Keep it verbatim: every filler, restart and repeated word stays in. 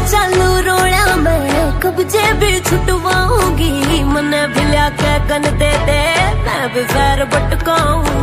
चालू रोड़ा मैं कब्जे भी छुटवाऊंगी, मने भी लिया के गन दे दे मैं भी फैर बटकाऊंगी।